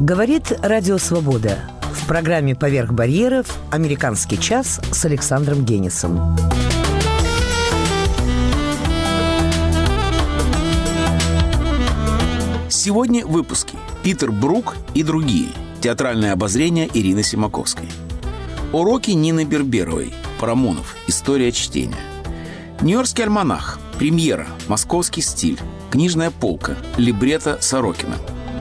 Говорит Радио Свобода. В программе «Поверх барьеров» «Американский час» с Александром Генисом. Сегодня в выпуске Питер Брук и другие. Театральное обозрение Ирины Симаковской. Уроки Нины Берберовой. Парамонов. История чтения. Нью-Йоркский альманах. Премьера. Московский стиль. Книжная полка. Либретто Сорокина.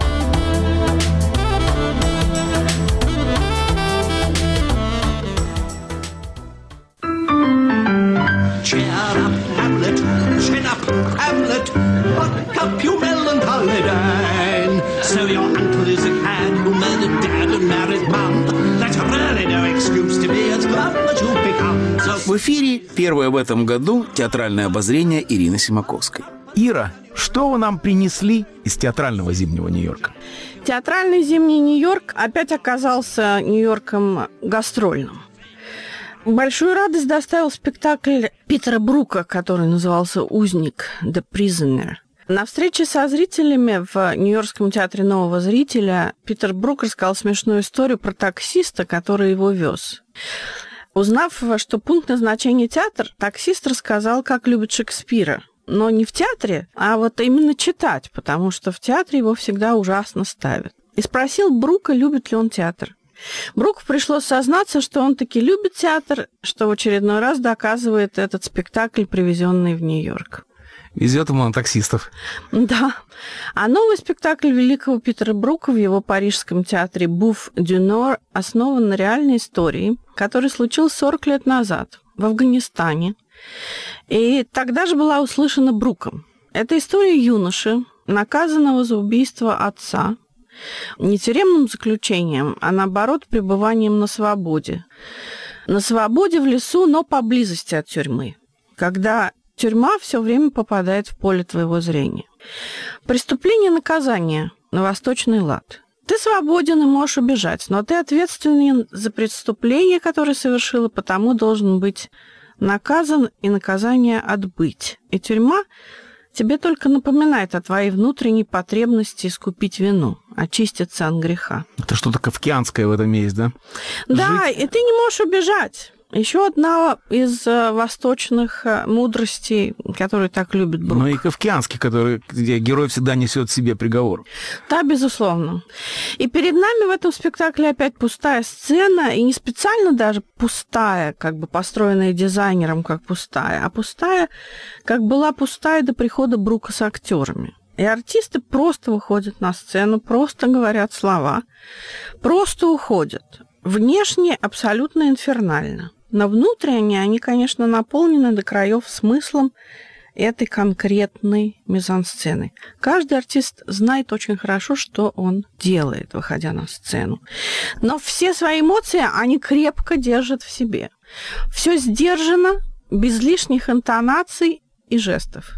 В эфире первое в этом году театральное обозрение Ирины Симаковской. Ира, что вы нам принесли из театрального зимнего Нью-Йорка? Театральный зимний Нью-Йорк опять оказался Нью-Йорком гастрольным. Большую радость доставил спектакль Питера Брука, который назывался «Узник» «The Prisoner». На встрече со зрителями в Нью-Йоркском театре нового зрителя Питер Брук рассказал смешную историю про таксиста, который его вез. Узнав, что пункт назначения театр, таксист рассказал, как любит Шекспира. Но не в театре, а вот именно читать, потому что в театре его всегда ужасно ставят. И спросил Брука, любит ли он театр. Бруку пришлось сознаться, что он таки любит театр, что в очередной раз доказывает этот спектакль, привезенный в Нью-Йорк. Везет ему на таксистов. Да. А новый спектакль великого Питера Брука в его парижском театре «Буф дю Нор» основан на реальной истории, которая случилась 40 лет назад в Афганистане. И тогда же была услышана Бруком. Это история юноши, наказанного за убийство отца, не тюремным заключением, а наоборот пребыванием на свободе. На свободе в лесу, но поблизости от тюрьмы. Когда тюрьма все время попадает в поле твоего зрения. Преступление и наказание на восточный лад. Ты свободен и можешь убежать, но ты ответственен за преступление, которое совершил, и потому должен быть наказан и наказание отбыть. И тюрьма тебе только напоминает о твоей внутренней потребности искупить вину, очиститься от греха. Это что-то кафкианское в этом есть, да? Да, и ты не можешь убежать. Еще одна из восточных мудростей, которые так любит Брук. Ну и кафкианский, где герой всегда несет себе приговор. Да, безусловно. И перед нами в этом спектакле опять пустая сцена, и не специально даже пустая, как бы построенная дизайнером как пустая, а пустая, как была пустая до прихода Брука с актерами. И артисты просто выходят на сцену, просто говорят слова, просто уходят. Внешне абсолютно инфернально. Но внутренне они, конечно, наполнены до краев смыслом этой конкретной мизансцены. Каждый артист знает очень хорошо, что он делает, выходя на сцену. Но все свои эмоции они крепко держат в себе. Все сдержано, без лишних интонаций и жестов.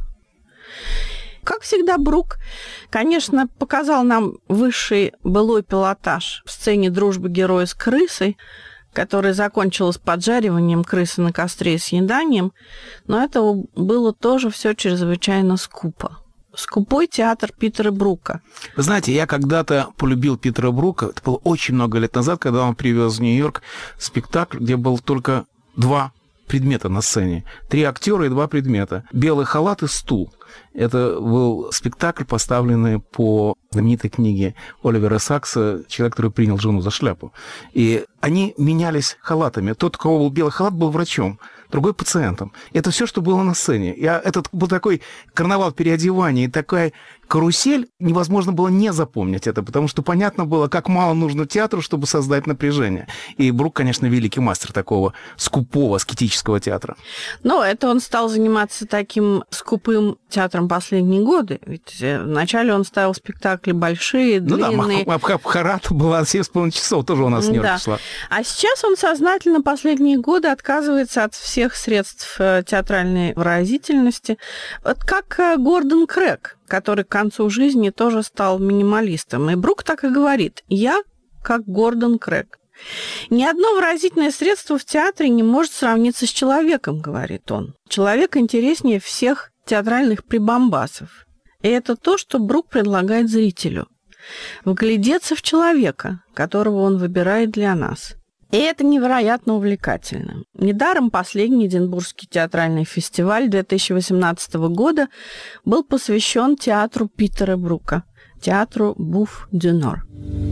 Как всегда, Брук, конечно, показал нам высший былой пилотаж в сцене дружбы героя с крысой, которая закончилась поджариванием крысы на костре и съеданием, но это было тоже все чрезвычайно скупо. Скупой театр Питера Брука. Вы знаете, я когда-то полюбил Питера Брука, это было очень много лет назад, когда он привез в Нью-Йорк спектакль, где было только 2 предмета на сцене. 3 актера и 2 предмета. Белый халат и стул. Это был спектакль, поставленный по знаменитой книге Оливера Сакса «Человек, который принял жену за шляпу». И они менялись халатами. Тот, у кого был белый халат, был врачом, другой пациентом. Это все, что было на сцене. Этот был такой карнавал переодеваний, такая карусель, невозможно было не запомнить это, потому что понятно было, как мало нужно театру, чтобы создать напряжение. И Брук, конечно, великий мастер такого скупого, аскетического театра. Но это он стал заниматься таким скупым театром последние годы. Ведь вначале он ставил спектакли большие, длинные. Ну да, Мабхарата была 7,5 часов, тоже у нас в Нью-Йорке шла. А сейчас он сознательно последние годы отказывается от всех средств театральной выразительности. Вот как Гордон Крэг, который к концу жизни тоже стал минималистом. И Брук так и говорит: «Я как Гордон Крэг». Ни одно выразительное средство в театре не может сравниться с человеком, говорит он. Человек интереснее всех театральных прибамбасов. И это то, что Брук предлагает зрителю. вглядеться в человека, которого он выбирает для нас. И это невероятно увлекательно. Недаром последний Эдинбургский театральный фестиваль 2018 года был посвящен театру Питера Брука, театру Буф дю Нор.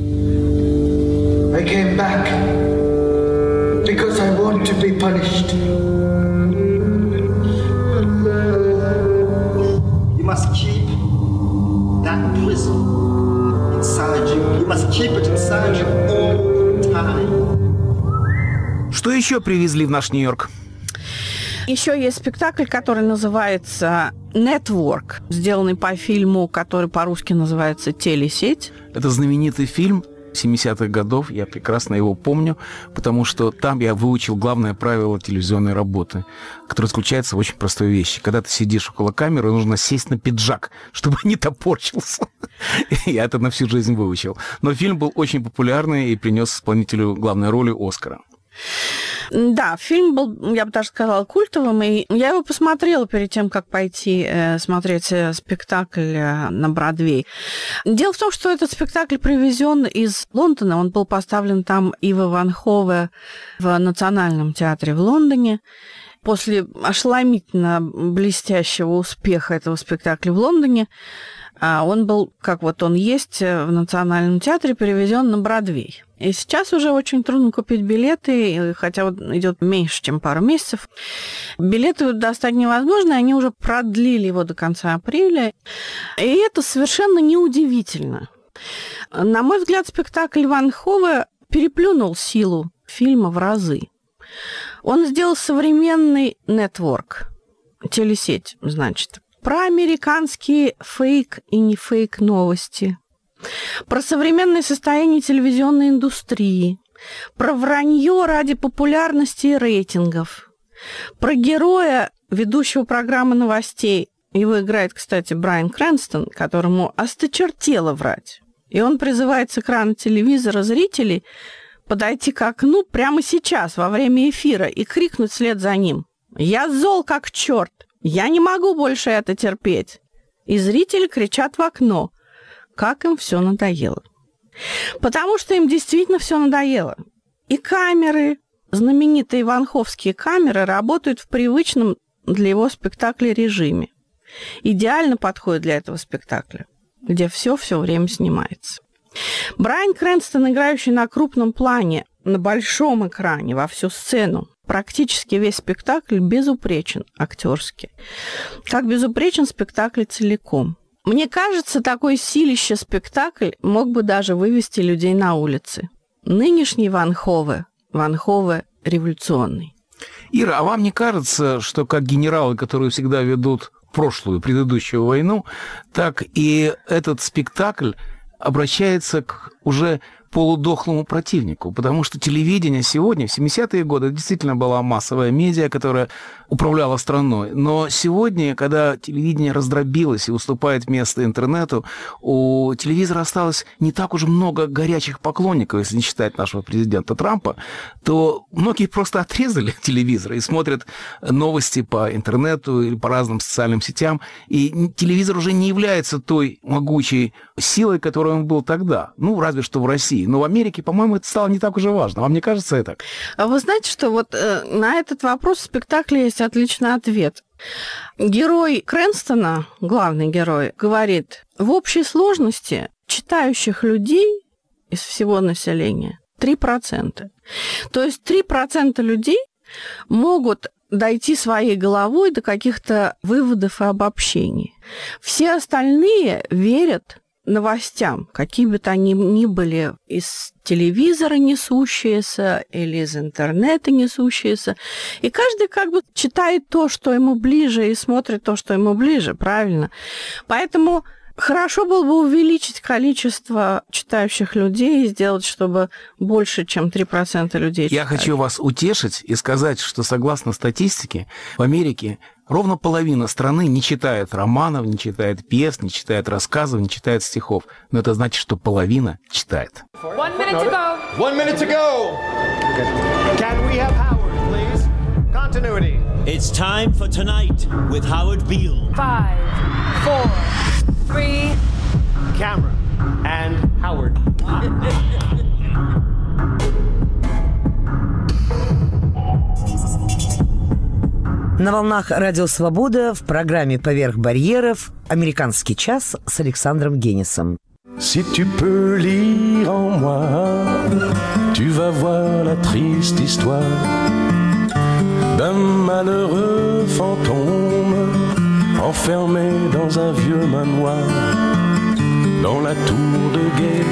I came back because I want to be punished. You must keep that prison inside you. You must keep it inside you all the time. Что еще привезли в наш Нью-Йорк? Еще есть спектакль, который называется «Network», сделанный по фильму, который по-русски называется «Телесеть». Это знаменитый фильм 70-х годов, я прекрасно его помню, потому что там я выучил главное правило телевизионной работы, которое заключается в очень простой вещи. Когда ты сидишь около камеры, нужно сесть на пиджак, чтобы не топорщился. Я это на всю жизнь выучил. Но фильм был очень популярный и принес исполнителю главной роли «Оскара». Да, фильм был, я бы даже сказала, культовым, и я его посмотрела перед тем, как пойти смотреть спектакль на Бродвей. Дело в том, что этот спектакль привезен из Лондона, он был поставлен там Ива Ван Хове в Национальном театре в Лондоне. После ошеломительно блестящего успеха этого спектакля в Лондоне он был, как вот он есть, в Национальном театре перевезен на Бродвей. И сейчас уже очень трудно купить билеты, хотя вот идет меньше, чем пару месяцев. Билеты достать невозможно, они уже продлили его до конца апреля. И это совершенно неудивительно. На мой взгляд, спектакль Ван Хове переплюнул силу фильма в разы. Он сделал современный нетворк, телесеть, значит, про американские фейк и не фейк новости, про современное состояние телевизионной индустрии, про вранье ради популярности и рейтингов, про героя, ведущего программы новостей. Его играет, кстати, Брайан Крэнстон, которому осточертело врать. И он призывает с экрана телевизора зрителей подойти к окну прямо сейчас, во время эфира, и крикнуть вслед за ним: «Я зол как черт! Я не могу больше это терпеть!» И зрители кричат в окно, как им все надоело. Потому что им действительно все надоело. И камеры, знаменитые ванховские камеры, работают в привычном для его спектакля режиме. Идеально подходит для этого спектакля, где все время снимается. Брайан Крэнстон, играющий на крупном плане, на большом экране, во всю сцену, практически весь спектакль безупречен актерски. Как безупречен спектакль целиком. Мне кажется, такой силище спектакль мог бы даже вывести людей на улицы. Нынешний Ван Хове революционный. Ира, а вам не кажется, что как генералы, которые всегда ведут предыдущую войну, так и этот спектакль обращается к уже полудохлому противнику, потому что телевидение сегодня, в 70-е годы, действительно была массовая медиа, которая управляла страной. Но сегодня, когда телевидение раздробилось и уступает место интернету, у телевизора осталось не так уж много горячих поклонников, если не считать нашего президента Трампа, то многие просто отрезали телевизор и смотрят новости по интернету или по разным социальным сетям, и телевизор уже не является той могучей силой, которой он был тогда. Ну, разве что в России. Но в Америке, по-моему, это стало не так уже важно. Вам не кажется это? А вы знаете, что вот на этот вопрос в спектакле есть отличный ответ. Герой Крэнстона, главный герой, говорит, в общей сложности читающих людей из всего населения 3%. То есть 3% людей могут дойти своей головой до каких-то выводов и обобщений. Все остальные верят новостям, какие бы то они ни были, из телевизора несущиеся или из интернета несущиеся. И каждый как бы читает то, что ему ближе, и смотрит то, что ему ближе, правильно? Поэтому хорошо было бы увеличить количество читающих людей и сделать, чтобы больше, чем 3% людей читали. Я хочу вас утешить и сказать, что согласно статистике, в Америке ровно половина страны не читает романов, не читает пьес, не читает рассказов, не читает стихов. Но это значит, что половина читает. 1 minute to go. 1 minute to go. Can we have Howard, please? Continuity. It's time for Tonight with Howard Beale. 5, 4, 3. Camera. And На волнах Радио Свобода в программе «Поверх барьеров» «Американский час» с Александром Генисом. Si tu peux lire en moi, tu vas voir la triste histoire d'un malheureux fantôme enfermé dans un vieux manoir, dans la tour de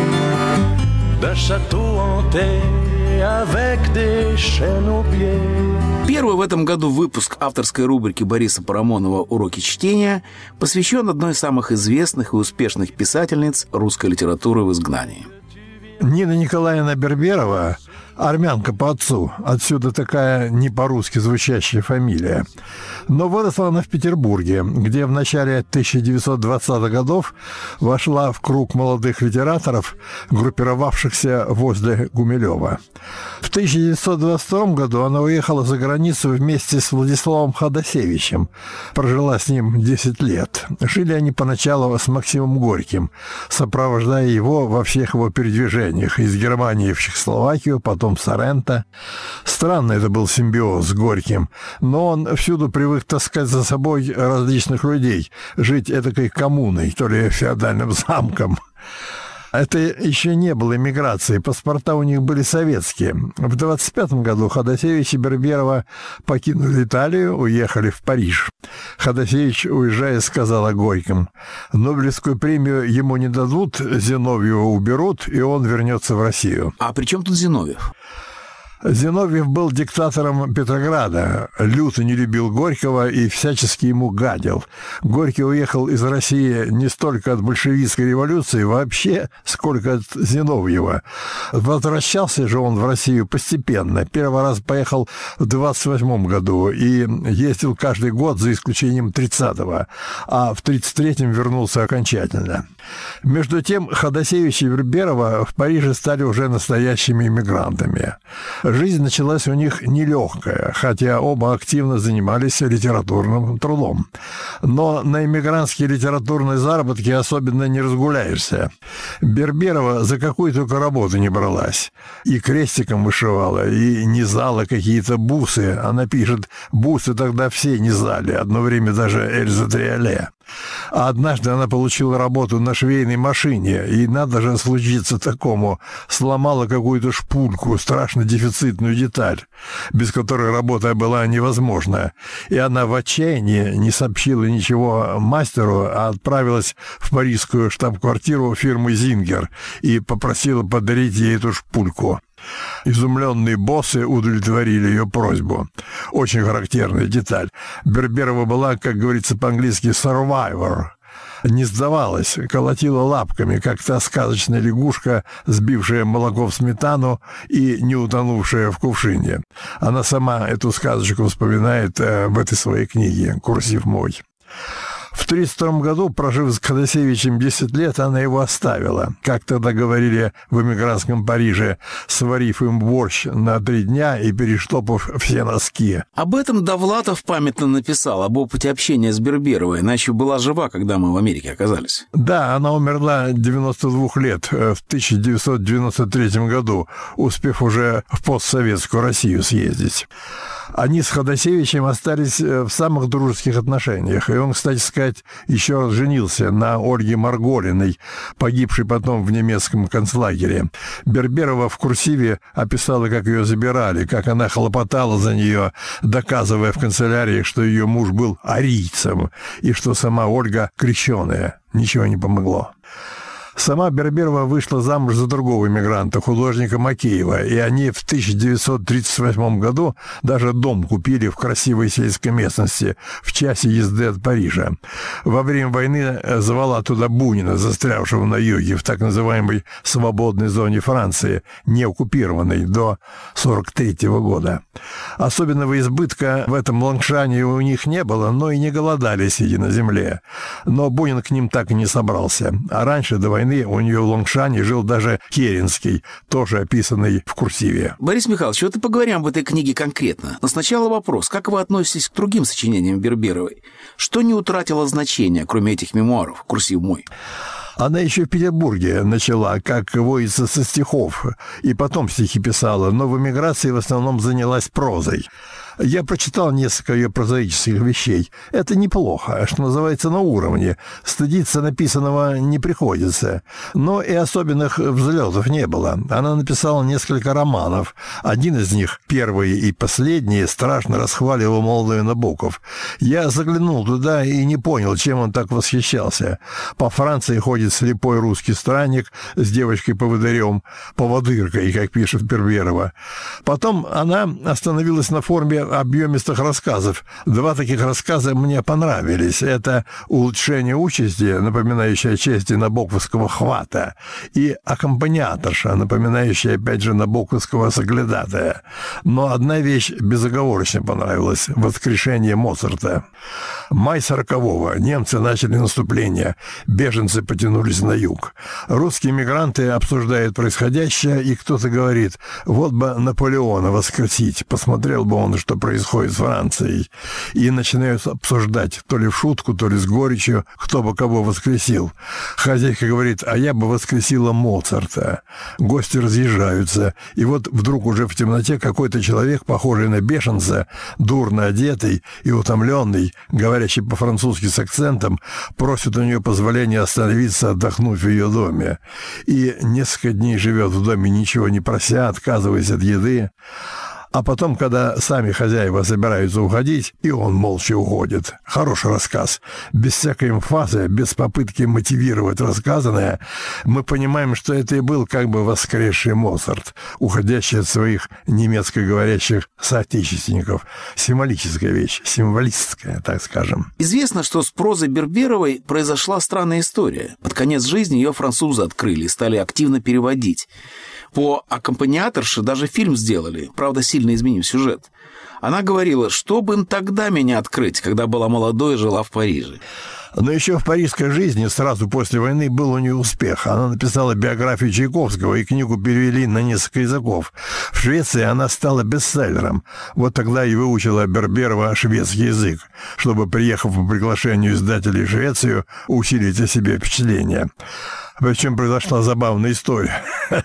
guet d'un château hanté avec des chaînes aux pieds. Первый в этом году выпуск авторской рубрики Бориса Парамонова «Уроки чтения» посвящен одной из самых известных и успешных писательниц русской литературы в изгнании. Нина Николаевна Берберова, армянка по отцу, отсюда такая не по-русски звучащая фамилия. Но выросла она в Петербурге, где в начале 1920-х годов вошла в круг молодых литераторов, группировавшихся возле Гумилева. В 1922 году она уехала за границу вместе с Владиславом Ходосевичем. Прожила с ним 10 лет. Жили они поначалу с Максимом Горьким, сопровождая его во всех его передвижениях из Германии в Чехословакию, потом в Соренто. Странный это был симбиоз с Горьким, но он всюду привык таскать за собой различных людей, жить этакой коммуной, то ли феодальным замком. Это еще не было эмиграции, паспорта у них были советские. В 1925 году Ходосевич и Берберова покинули Италию, уехали в Париж. Ходосевич, уезжая, сказал о Горьком: «Нобелевскую премию ему не дадут, Зиновьева уберут, и он вернется в Россию». А при чем тут Зиновьев? Зиновьев был диктатором Петрограда, люто не любил Горького и всячески ему гадил. Горький уехал из России не столько от большевистской революции вообще, сколько от Зиновьева. Возвращался же он в Россию постепенно. Первый раз поехал в 1928 году и ездил каждый год, за исключением 30-го, а в 1933-м вернулся окончательно. Между тем, Ходосевич и Берберова в Париже стали уже настоящими иммигрантами. Жизнь началась у них нелегкая, хотя оба активно занимались литературным трудом. Но на эмигрантские литературные заработки особенно не разгуляешься. Берберова за какую только работу не бралась. И крестиком вышивала, и низала какие-то бусы. Она пишет: бусы тогда все низали, одно время даже Эльза Триоле. А однажды она получила работу на швейной машине, и надо же случиться такому. Сломала какую-то шпульку, страшно дефицитную деталь, без которой работа была невозможна. И она в отчаянии не сообщила ничего мастеру, а отправилась в парижскую штаб-квартиру фирмы «Зингер» и попросила подарить ей эту шпульку. Изумленные боссы удовлетворили ее просьбу. Очень характерная деталь. Берберова была, как говорится по-английски, survivor. Не сдавалась, колотила лапками, как та сказочная лягушка, сбившая молоко в сметану и не утонувшая в кувшине. Она сама эту сказочку вспоминает в этой своей книге «Курсив мой». В 1932 году, прожив с Ходосевичем 10 лет, она его оставила. Как тогда говорили в эмигрантском Париже, сварив им борщ на 3 дня и перештопав все носки. Об этом Довлатов памятно написал, об опыте общения с Берберовой. Она еще была жива, когда мы в Америке оказались. Да, она умерла 92 лет в 1993 году, успев уже в постсоветскую Россию съездить. Они с Ходосевичем остались в самых дружеских отношениях. И он, кстати сказать, еще раз женился на Ольге Марголиной, погибшей потом в немецком концлагере. Берберова в курсиве описала, как ее забирали, как она хлопотала за нее, доказывая в канцелярии, что ее муж был арийцем и что сама Ольга крещеная. Ничего не помогло. Сама Берберова вышла замуж за другого иммигранта, художника Макеева, и они в 1938 году даже дом купили в красивой сельской местности в часе езды от Парижа. Во время войны звала туда Бунина, застрявшего на юге, в так называемой свободной зоне Франции, не оккупированной до 1943 года. Особенного избытка в этом Лангшане у них не было, но и не голодали, сидя на земле. Но Бунин к ним так и не собрался. А раньше, до войны, у нее в Лангшане жил даже Керенский, тоже описанный в курсиве. Борис Михайлович, вот и поговорим об этой книге конкретно. Но сначала вопрос. Как вы относитесь к другим сочинениям Берберовой? Что не утратило значения, кроме этих мемуаров «Курсив мой»? Она еще в Петербурге начала, как водится, со стихов, и потом стихи писала, но в эмиграции в основном занялась прозой. Я прочитал несколько ее прозаических вещей. Это неплохо, что называется, на уровне. Стыдиться написанного не приходится. Но и особенных взлетов не было. Она написала несколько романов. Один из них, первый и последний, страшно расхваливал молодой Набоков. Я заглянул туда и не понял, чем он так восхищался. По Франции ходит слепой русский странник с девочкой-поводырем, поводыркой, как пишет Берберова. Потом она остановилась на форме объемистых рассказов. Два таких рассказа мне понравились. Это «Улучшение участи», напоминающее части набоковского хвата, и «Аккомпаниаторша», напоминающая, опять же, набоковского соглядатая. Но одна вещь безоговорочно понравилась — «Воскрешение Моцарта». Май 40-го. Немцы начали наступление. Беженцы потянулись на юг. Русские мигранты обсуждают происходящее, и кто-то говорит: вот бы Наполеона воскресить, посмотрел бы он, что происходит с Францией. И начинают обсуждать, то ли в шутку, то ли с горечью, кто бы кого воскресил. Хозяйка говорит: а я бы воскресила Моцарта. Гости разъезжаются, и вот вдруг уже в темноте какой-то человек, похожий на бешенца, дурно одетый и утомленный, говорящий по-французски с акцентом, просит у нее позволения остановиться, отдохнуть в ее доме. И несколько дней живет в доме, ничего не прося, отказываясь от еды. А потом, когда сами хозяева собираются уходить, и он молча уходит. Хороший рассказ. Без всякой эмфазы, без попытки мотивировать рассказанное, мы понимаем, что это и был как бы воскресший Моцарт, уходящий от своих немецкоговорящих соотечественников. Символическая вещь, символистская, так скажем. Известно, что с прозой Берберовой произошла странная история. Под конец жизни ее французы открыли и стали активно переводить. По «Аккомпаниаторше» даже фильм сделали, правда, сильно изменив сюжет. Она говорила: что бы им тогда меня открыть, когда была молодой и жила в Париже. Но еще в парижской жизни сразу после войны был у нее успех. Она написала биографию Чайковского, и книгу перевели на несколько языков. В Швеции она стала бестселлером. Вот тогда и выучила Берберова шведский язык, чтобы, приехав по приглашению издателей в Швецию, усилить о себе впечатление. Причем произошла забавная история.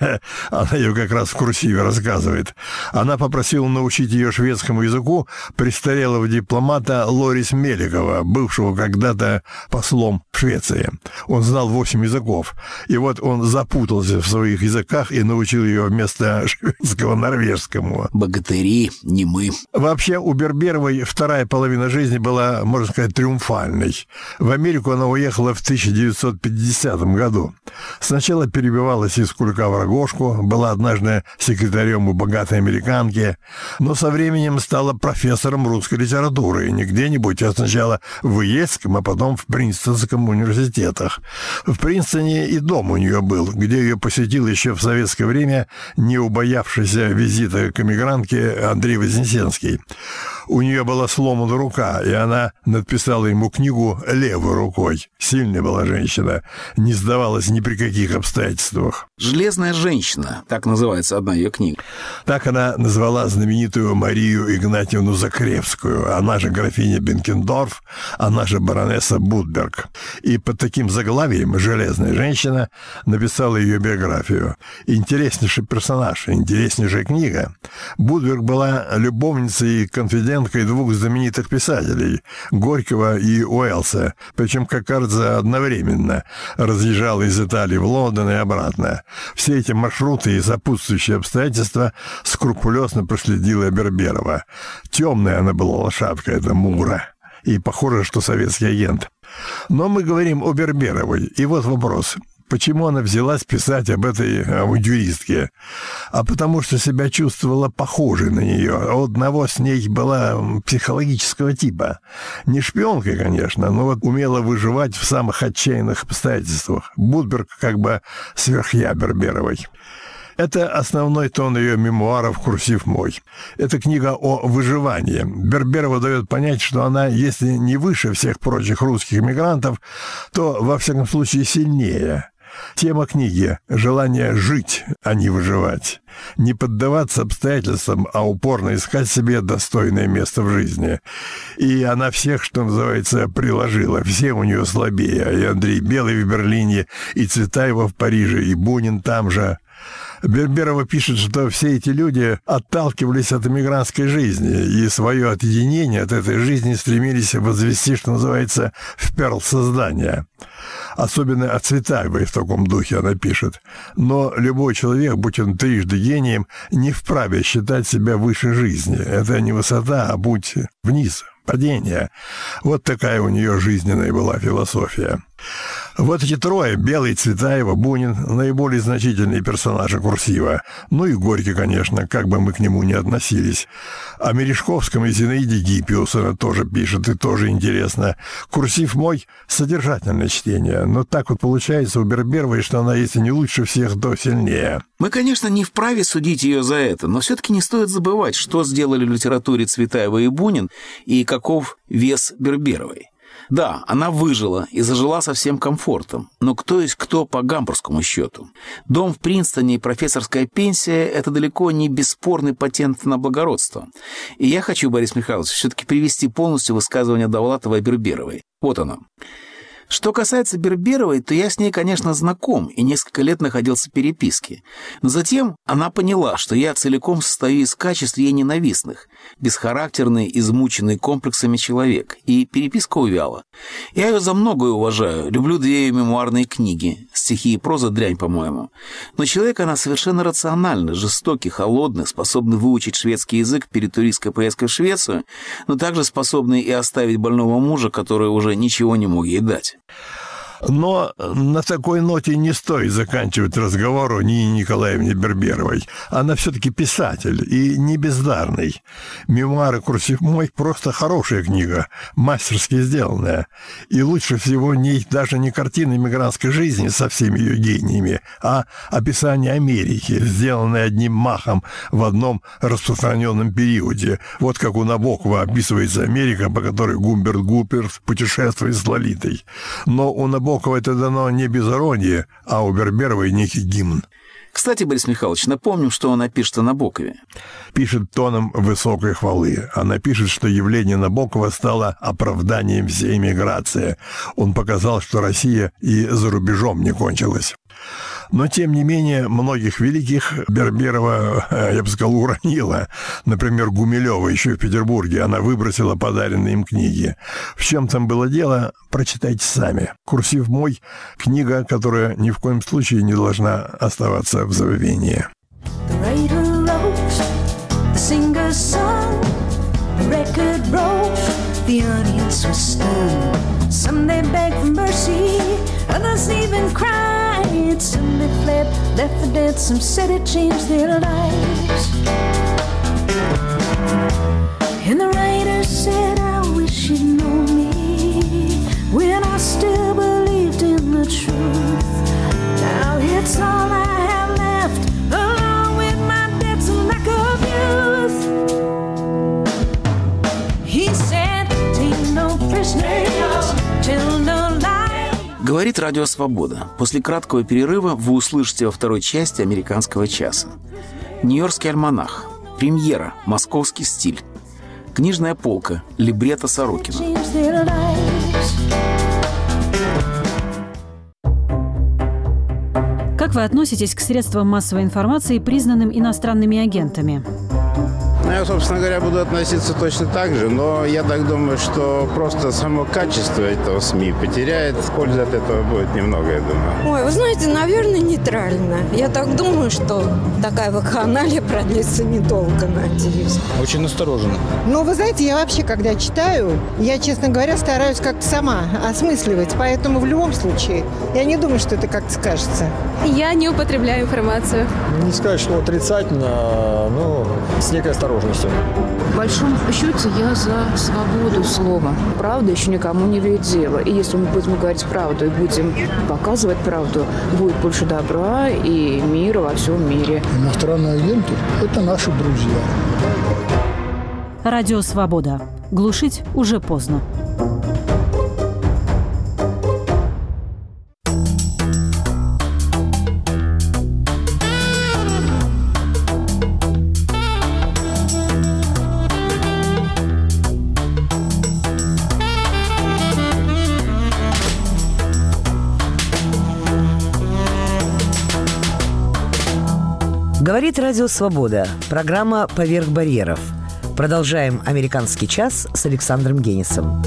Она ее как раз в курсиве рассказывает. Она попросила научить ее шведскому языку престарелого дипломата Лорис Меликова, бывшего когда-то послом в Швеции. Он знал 8 языков. И вот он запутался в своих языках и научил ее вместо шведского норвежскому. Богатыри, не мы. Вообще, у Берберовой вторая половина жизни была, можно сказать, триумфальной. В Америку она уехала в 1950 году. Сначала перебивалась из кулька в рогожку, была однажды секретарем у богатой американки, но со временем стала профессором русской литературы, не где-нибудь, а сначала в Ельском, а потом в Принстонском университетах. В Принстоне и дом у нее был, где ее посетил еще в советское время не убоявшийся визита к эмигрантке Андрей Вознесенский. У нее была сломана рука, и она написала ему книгу левой рукой. Сильная была женщина, не сдавалась ни при каких обстоятельствах. «Железная женщина», так называется одна ее книга. Так она назвала знаменитую Марию Игнатьевну Закревскую, она же графиня Бенкендорф, она же баронесса Будберг. И под таким заглавием «Железная женщина» написала ее биографию. Интереснейший персонаж, интереснейшая книга. Будберг была любовницей и конфиденткой двух знаменитых писателей – Горького и Уэллса, причем, как кажется, одновременно. Разъезжала из Италии в Лондон и обратно. Все эти маршруты и сопутствующие обстоятельства скрупулезно проследила Берберова. Темная она была лошадка, эта Мура. И похоже, что советский агент. Но мы говорим о Берберовой. И вот вопрос. Почему она взялась писать об этой авантюристке? А потому что себя чувствовала похожей на нее. У одного с ней была психологического типа. Не шпионкой, конечно, но вот умела выживать в самых отчаянных обстоятельствах. Будберг как бы сверхя Берберовой. Это основной тон ее мемуаров «Курсив мой». Это книга о выживании. Берберова дает понять, что она, если не выше всех прочих русских мигрантов, то, во всяком случае, сильнее. Тема книги – желание жить, а не выживать. Не поддаваться обстоятельствам, а упорно искать себе достойное место в жизни. И она всех, что называется, приложила. Все у нее слабее. И Андрей Белый в Берлине, и Цветаева в Париже, и Бунин там же. Берберова пишет, что все эти люди отталкивались от эмигрантской жизни и свое отъединение от этой жизни стремились возвести, что называется, в перл создания. Особенно о Цветаевой в таком духе она пишет. Но любой человек, будь он трижды гением, не вправе считать себя выше жизни. Это не высота, а путь вниз, падение. Вот такая у нее жизненная была философия. Вот эти трое, Белый, Цветаева, Бунин, наиболее значительные персонажи курсива. Ну и Горький, конечно, как бы мы к нему ни относились. О Мережковском и Зинаиде Гиппиус она тоже пишет, и тоже интересно. Курсив мой — содержательное чтение, но так вот получается у Берберовой, что она, если не лучше всех, то сильнее. Мы, конечно, не вправе судить ее за это, но все-таки не стоит забывать, что сделали в литературе Цветаева и Бунин, и каков вес Берберовой. Да, она выжила и зажила со всем комфортом, но кто есть кто по гамбургскому счету? Дом в Принстоне и профессорская пенсия – это далеко не бесспорный патент на благородство. И я хочу, Борис Михайлович, все-таки привести полностью высказывание Довлатова о Берберовой. Вот оно. Что касается Берберовой, то я с ней, конечно, знаком и несколько лет находился в переписке. Но затем она поняла, что я целиком состою из качеств ей ненавистных, бесхарактерный, измученный комплексами человек, и переписка увяла. Я ее за многое уважаю, люблю две ее мемуарные книги, стихи и проза дрянь, по-моему. Но человек она совершенно рациональный, жестокий, холодный, способный выучить шведский язык перед туристской поездкой в Швецию, но также способный и оставить больного мужа, который уже ничего не мог ей дать. Но на такой ноте не стоит заканчивать разговор о Нине Николаевне Берберовой. Она все-таки писатель и не бездарный. «Мемуары Курсив мой» просто хорошая книга, мастерски сделанная. И лучше всего в ней даже не картина эмигрантской жизни со всеми ее гениями, а описание Америки, сделанное одним махом в одном распространенном периоде. Вот как у Набокова описывается Америка, по которой Гумберт Гуперт путешествует с Лолитой. Но у Набокова это дано не без иронии, а у Берберовой некий гимн. Кстати, Борис Михайлович, напомним, что она пишет о Набокове. Пишет тоном высокой хвалы. Она пишет, что явление Набокова стало оправданием всей эмиграции. Он показал, что Россия и за рубежом не кончилась. Но, тем не менее, многих великих Берберова, я бы сказал, уронила. Например, Гумилева еще в Петербурге. Она выбросила подаренные им книги. В чем там было дело, прочитайте сами. «Курсив мой» — книга, которая ни в коем случае не должна оставаться в забвении. Some they fled, left for dead, some said it changed their lives. And the writer said, I wish you'd known me when I still believed in the truth. Now it's all I have left, along with my debts and lack of youth. He said, take no prisoners, tell no lies. Говорит Радио Свобода. После краткого перерыва вы услышите во второй части «Американского часа». Нью-Йоркский альманах. Премьера. Московский стиль. Книжная полка. Либретто Сорокина. Как вы относитесь к средствам массовой информации, признанным иностранными агентами? Я, собственно говоря, буду относиться точно так же, но я так думаю, что просто само качество этого СМИ потеряет. Пользы от этого будет немного, я думаю. Ой, вы знаете, наверное, нейтрально. Я так думаю, что такая вакханалия продлится недолго, надеюсь. Очень настороженно. Ну, вы знаете, я вообще, когда читаю, я, честно говоря, стараюсь как-то сама осмысливать. Поэтому в любом случае, я не думаю, что это как-то скажется. Я не употребляю информацию. Не сказать, что отрицательно, но с некой осторожностью. В большом счете я за свободу слова. Правда еще никому не вредит дело. И если мы будем говорить правду и будем показывать правду, будет больше добра и мира во всем мире. Иностранные агенты – это наши друзья. Радио «Свобода». Глушить уже поздно. Говорит Радио Свобода. Программа «Поверх барьеров». Продолжаем «Американский час» с Александром Генисом.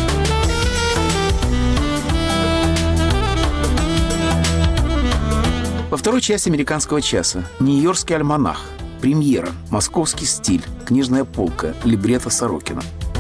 Во второй части «Американского часа» Нью-Йоркский альманах, премьера, московский стиль, книжная полка, либретто Сорокина.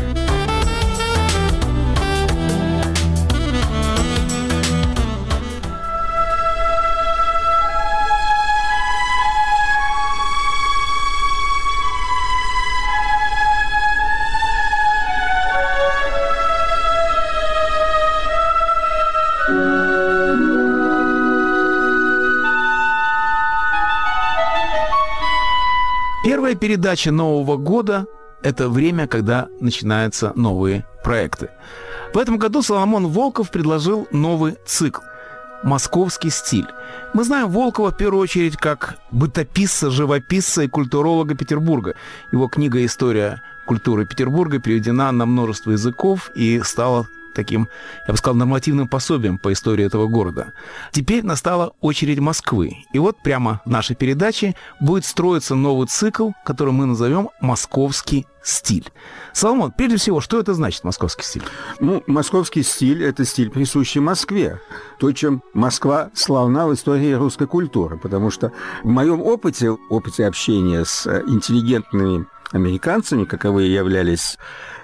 Первая передача Нового года – это время, когда начинаются новые проекты. В этом году Соломон Волков предложил новый цикл «Московский стиль». Мы знаем Волкова в первую очередь как бытописца, живописца и культуролога Петербурга. Его книга «История культуры Петербурга» переведена на множество языков и стала таким, я бы сказал, нормативным пособием по истории этого города. Теперь настала очередь Москвы. И вот прямо в нашей передаче будет строиться новый цикл, который мы назовем «Московский стиль». Соломон, прежде всего, что это значит, московский стиль? Ну, московский стиль – это стиль, присущий Москве. То, чем Москва славна в истории русской культуры. Потому что в моем опыте общения с интеллигентными американцами, каковые являлись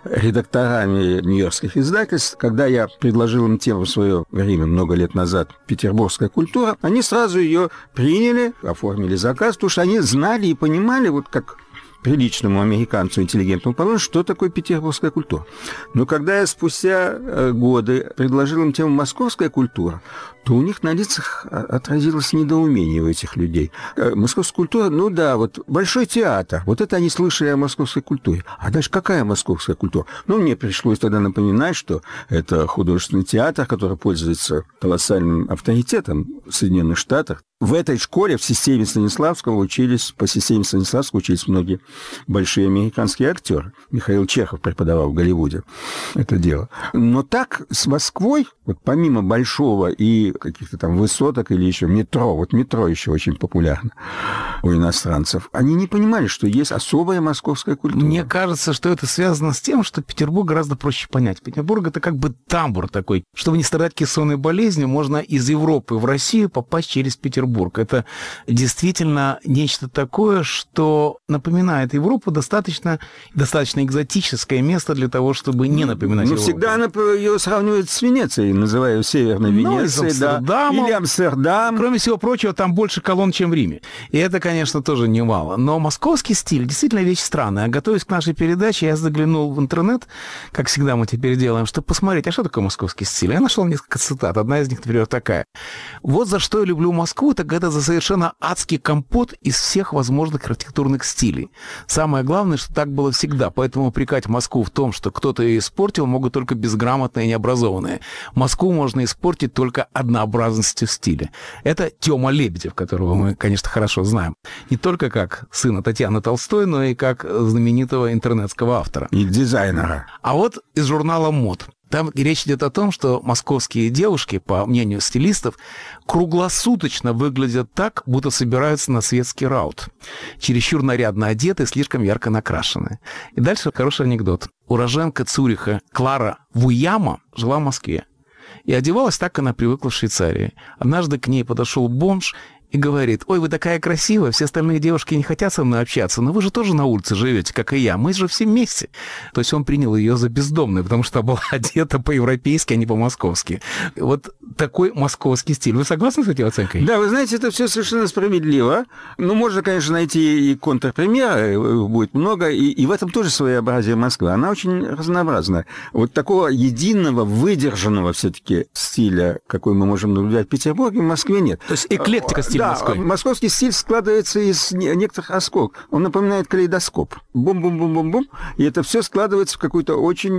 редакторами нью-йоркских издательств, когда я предложил им тему в свое время, много лет назад, «Петербургская культура», они сразу ее приняли, оформили заказ, потому что они знали и понимали, вот как приличному американцу, интеллигентному положению, что такое петербургская культура. Но когда я спустя годы предложил им тему «Московская культура», то у них на лицах отразилось недоумение у этих людей. Московская культура, ну да, вот Большой театр, вот это они слышали о московской культуре. А дальше какая московская культура? Ну, мне пришлось тогда напоминать, что это художественный театр, который пользуется колоссальным авторитетом в Соединенных Штатах. В этой школе, в системе Станиславского, по системе Станиславского учились многие большие американские актеры. Михаил Чехов преподавал в Голливуде это дело. Но так с Москвой, вот помимо Большого и каких-то там высоток или еще метро, вот метро еще очень популярно у иностранцев, они не понимали, что есть особая московская культура. Мне кажется, что это связано с тем, что Петербург гораздо проще понять. Петербург — это как бы тамбур такой. Чтобы не страдать кессонной болезнью, можно из Европы в Россию попасть через Петербург. Это действительно нечто такое, что напоминает Европу, достаточно экзотическое место для того, чтобы не напоминать Европу. Всегда ее сравнивают с Венецией, называя ее Северной Венецией, или Амстердам. Кроме всего прочего, там больше колонн, чем в Риме. И это, конечно, тоже немало. Но московский стиль действительно вещь странная. Готовясь к нашей передаче, я заглянул в интернет, как всегда мы теперь делаем, чтобы посмотреть, а что такое московский стиль. Я нашел несколько цитат. Одна из них, например, такая. «Вот за что я люблю Москву, так это за совершенно адский компот из всех возможных архитектурных стилей. Самое главное, что так было всегда, поэтому упрекать Москву в том, что кто-то ее испортил, могут только безграмотные и необразованные. Москву можно испортить только однообразностью стиля». Это Тёма Лебедев, которого мы, конечно, хорошо знаем. Не только как сына Татьяны Толстой, но и как знаменитого интернетского автора. И дизайнера. А вот из журнала «Мод». Там речь идет о том, что московские девушки, по мнению стилистов, круглосуточно выглядят так, будто собираются на светский раут. Чересчур нарядно одеты, слишком ярко накрашены. И дальше хороший анекдот. Уроженка Цюриха Клара Вуяма жила в Москве. И одевалась так, как она привыкла в Швейцарии. Однажды к ней подошел бомж и говорит: «Ой, вы такая красивая, все остальные девушки не хотят со мной общаться, но вы же тоже на улице живете, как и я, мы же все вместе». То есть он принял ее за бездомную, потому что была одета по-европейски, а не по-московски. Вот такой московский стиль. Вы согласны с этой оценкой? Да, вы знаете, это все совершенно справедливо. Ну, можно, конечно, найти и контрпримеры, будет много, и в этом тоже своеобразие Москвы. Она очень разнообразная. Вот такого единого, выдержанного все-таки стиля, какой мы можем наблюдать в Петербурге, в Москве нет. То есть эклектика стиля. Да, Москвы. Московский стиль складывается из некоторых осколков. Он напоминает калейдоскоп. Бум-бум-бум-бум-бум. И это все складывается в какую-то очень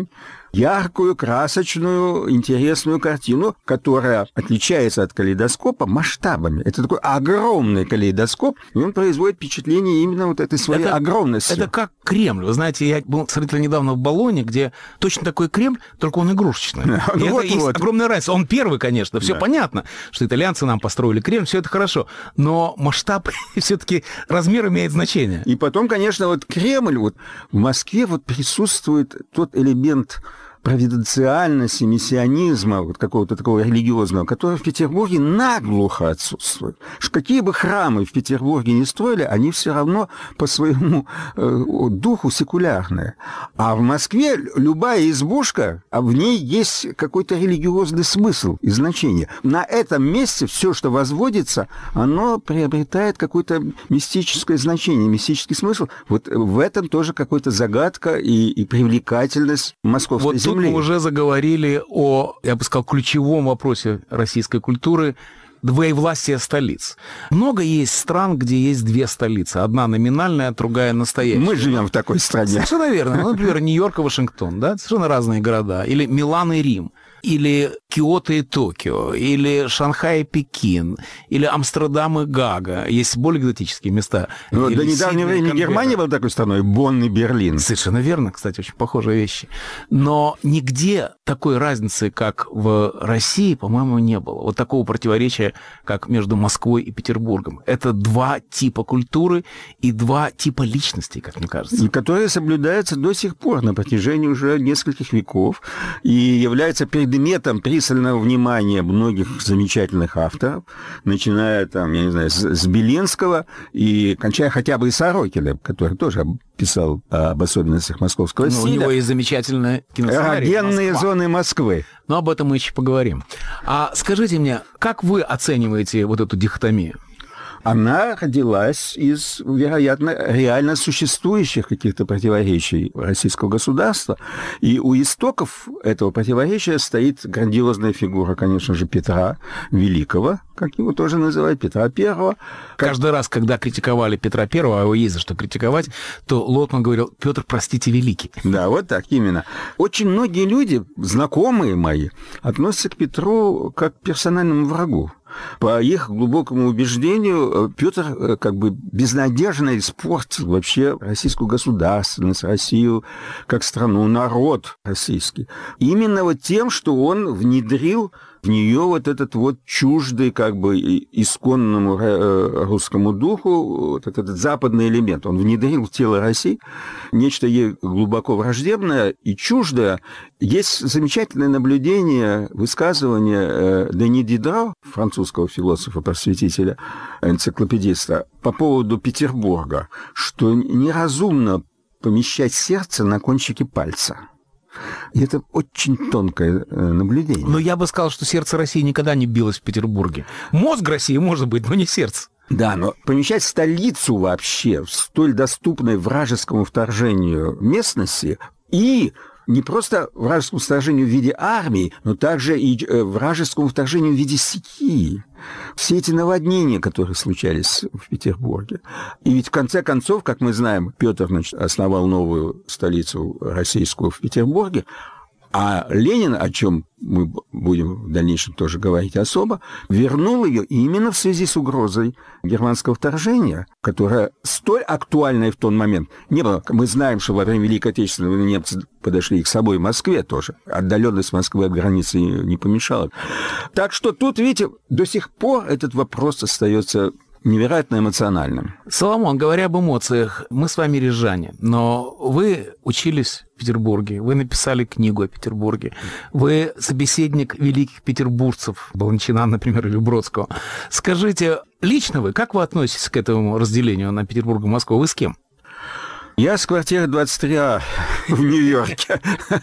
яркую, красочную, интересную картину, которая отличается от калейдоскопа масштабами. Это такой огромный калейдоскоп, и он производит впечатление именно вот этой своей огромностью. Это как Кремль. Вы знаете, я был смотрел недавно в Болоне, где точно такой Кремль, только он игрушечный. И это есть огромная разница. Он первый, конечно, все понятно, что итальянцы нам построили Кремль, все это хорошо, но масштаб все-таки размер имеет значение. И потом, конечно, вот Кремль, вот в Москве вот присутствует тот элемент провиденциальности, миссионизма, вот какого-то такого религиозного, который в Петербурге наглухо отсутствует. Какие бы храмы в Петербурге ни строили, они все равно по своему духу секулярные. А в Москве любая избушка, а в ней есть какой-то религиозный смысл и значение. На этом месте все, что возводится, оно приобретает какое-то мистическое значение, мистический смысл. Вот в этом тоже какая-то загадка и привлекательность московской земли. Тут мы уже заговорили о, я бы сказал, ключевом вопросе российской культуры – двоевластие столиц. Много есть стран, где есть две столицы. Одна номинальная, а другая настоящая. Мы живем в такой стране. Совершенно верно. Ну, например, Нью-Йорк и Вашингтон, да, совершенно разные города. Или Милан и Рим. Или Киото и Токио, или Шанхай и Пекин, или Амстердам и Гага. Есть более экзотические места. До недавнего времени Германия была такой страной, Бонн и Берлин. Совершенно верно, кстати, очень похожие вещи. Но нигде такой разницы, как в России, по-моему, не было. Вот такого противоречия, как между Москвой и Петербургом. Это два типа культуры и два типа личностей, как мне кажется. И которые соблюдаются до сих пор на протяжении уже нескольких веков и являются предметом пристального внимания многих замечательных авторов, начиная там, я не знаю, с Белинского и кончая хотя бы и Сорокиным, который тоже писал об особенностях московского стиля. У него есть замечательная киносценарий «Эрогенные зоны Москвы». Но об этом мы еще поговорим. А скажите мне, как вы оцениваете вот эту дихотомию? Она родилась из, вероятно, реально существующих каких-то противоречий российского государства. И у истоков этого противоречия стоит грандиозная фигура, конечно же, Петра Великого, как его тоже называют, Петра Первого. Каждый раз, когда критиковали Петра Первого, а его есть за что критиковать, то Лотман говорил: Петр, простите, великий. Да, вот так именно. Очень многие люди, знакомые мои, относятся к Петру как к персональному врагу. По их глубокому убеждению, Петр как бы безнадежно испортил вообще российскую государственность, Россию как страну, народ российский. Именно вот тем, что он внедрил в нее вот этот вот чуждый как бы исконному русскому духу вот этот западный элемент. Он внедрил в тело России нечто ей глубоко враждебное и чуждое. Есть замечательное наблюдение, высказывание Дени Дидро, французского философа-просветителя, энциклопедиста, по поводу Петербурга, что неразумно помещать сердце на кончике пальца. И это очень тонкое наблюдение. Но я бы сказал, что сердце России никогда не билось в Петербурге. Мозг России может быть, но не сердце. Да, но помещать столицу вообще в столь доступной вражескому вторжению местности и не просто вражескому вторжению в виде армии, но также и вражескому вторжению в виде стихии. Все эти наводнения, которые случались в Петербурге. И ведь в конце концов, как мы знаем, Петр, значит, основал новую столицу российскую в Петербурге, а Ленин, о чем мы будем в дальнейшем тоже говорить особо, вернул ее именно в связи с угрозой германского вторжения, которая столь актуальная в тот момент не была. Мы знаем, что во время Великой Отечественной войны немцы подошли и к самой Москве тоже. Отдаленность Москвы от границы не помешала. Так что тут, видите, до сих пор этот вопрос остается невероятно эмоциональным. Соломон, говоря об эмоциях, мы с вами рижане, но вы учились в Петербурге, вы написали книгу о Петербурге, вы собеседник великих петербуржцев, Баланчина, например, или Бродского. Скажите, лично вы, как вы относитесь к этому разделению на Петербург и Москву? Вы с кем? Я с квартиры 23А в Нью-Йорке.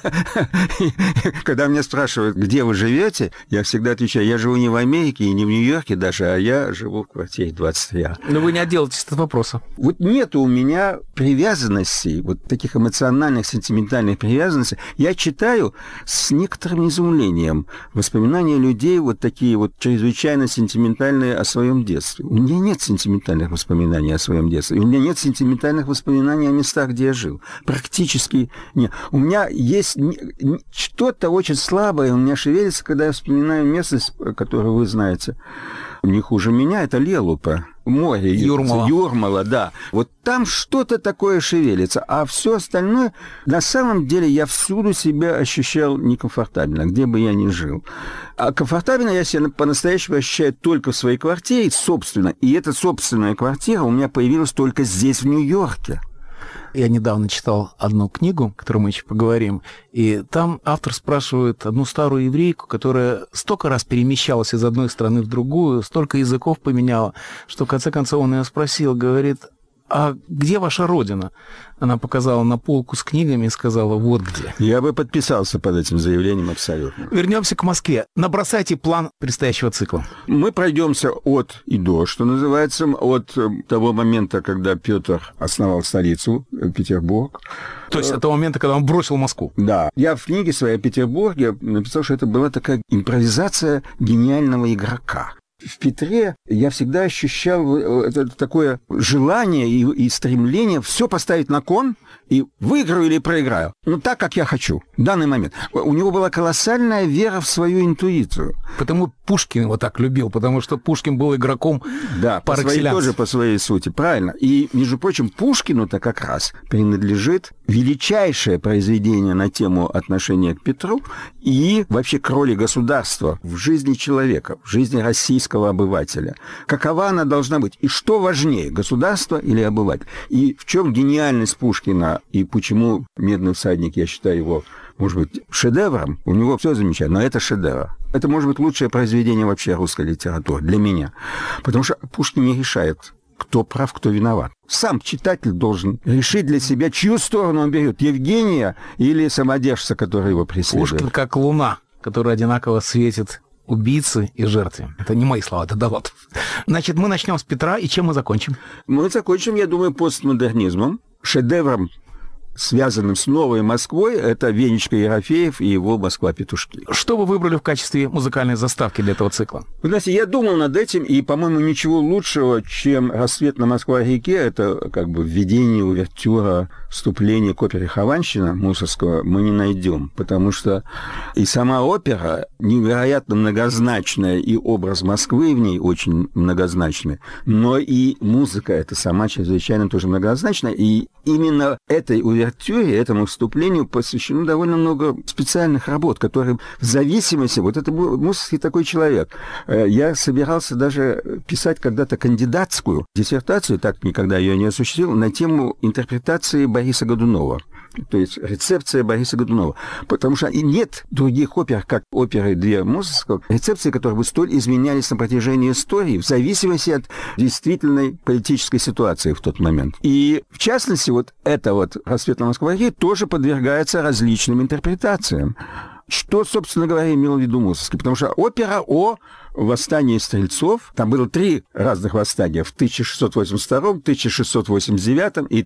Когда меня спрашивают, где вы живете, я всегда отвечаю: я живу не в Америке и не в Нью-Йорке даже, а я живу в квартире 23А. Но вы не отделаетесь от вопроса. Вот нет у меня привязанностей, вот таких эмоциональных, сентиментальных привязанностей. Я читаю с некоторым изумлением воспоминания людей вот такие вот чрезвычайно сентиментальные о своем детстве. У меня нет сентиментальных воспоминаний о своем детстве. У меня нет сентиментальных воспоминаний о местах местах, где я жил. Практически нет. У меня есть что-то очень слабое, у меня шевелится, когда я вспоминаю местность, которую вы знаете. Не хуже меня, это Лелупа. Море. Юрмала, да. Вот там что-то такое шевелится. А все остальное, на самом деле, я всюду себя ощущал некомфортабельно, где бы я ни жил. А комфортабельно я себя по-настоящему ощущаю только в своей квартире, собственно. И эта собственная квартира у меня появилась только здесь, в Нью-Йорке. Я недавно читал одну книгу, о которой мы еще поговорим, и там автор спрашивает одну старую еврейку, которая столько раз перемещалась из одной страны в другую, столько языков поменяла, что в конце концов он ее спросил, говорит: а где ваша родина? Она показала на полку с книгами и сказала: вот где. Я бы подписался под этим заявлением абсолютно. Вернемся к Москве. Набросайте план предстоящего цикла. Мы пройдемся от и до, что называется, от того момента, когда Петр основал столицу, Петербург. То есть от того момента, когда он бросил Москву. Да. Я в книге своей о Петербурге написал, что это была такая импровизация гениального игрока. В Петре я всегда ощущал такое желание и стремление все поставить на кон и выиграю или проиграю. Ну, так, как я хочу в данный момент. У него была колоссальная вера в свою интуицию. Потому Пушкин его так любил, потому что Пушкин был игроком пар экселленс. Тоже по своей сути, правильно. И, между прочим, Пушкину-то как раз принадлежит величайшее произведение на тему отношения к Петру и вообще к роли государства в жизни человека, в жизни российского обывателя. Какова она должна быть? И что важнее, государство или обыватель? И в чем гениальность Пушкина? И почему «Медный всадник», я считаю его, может быть, шедевром? У него все замечательно, но это шедевр. Это, может быть, лучшее произведение вообще русской литературы для меня. Потому что Пушкин не решает, кто прав, кто виноват. Сам читатель должен решить для себя, чью сторону он берет, Евгения или самодержца, который его преследует. Пушкин как луна, которая одинаково светит убийцы и жертве. Это не мои слова, это Долотов. Значит, мы начнем с Петра, и чем мы закончим? Мы закончим, я думаю, постмодернизмом. Шедевром, связанным с Новой Москвой, это Венечка Ерофеев и его «Москва-петушки». Что вы выбрали в качестве музыкальной заставки для этого цикла? Вы знаете, я думал над этим, и, по-моему, ничего лучшего, чем «Рассвет на Москва-реке», это как бы введение, увертюра, вступление к опере «Хованщина» Мусоргского мы не найдем, потому что и сама опера невероятно многозначная, и образ Москвы в ней очень многозначный, но и музыка эта сама чрезвычайно тоже многозначная, и именно этой увертюре, этому вступлению посвящено довольно много специальных работ, которые в зависимости... Вот это был Мусоргский такой человек. Я собирался даже писать когда-то кандидатскую диссертацию, так никогда ее не осуществил, на тему интерпретации Бориса Годунова. То есть рецепция Бориса Годунова. Потому что и нет других опер, как оперы две Мусоргского, рецепции, которые бы столь изменялись на протяжении истории в зависимости от действительной политической ситуации в тот момент. И, в частности, вот это вот «Рассвет на Москва-реке» тоже подвергается различным интерпретациям. Что, собственно говоря, имел в виду Мусоргский? Потому что опера о восстании стрельцов, там было 3 разных восстания в 1682, 1689 и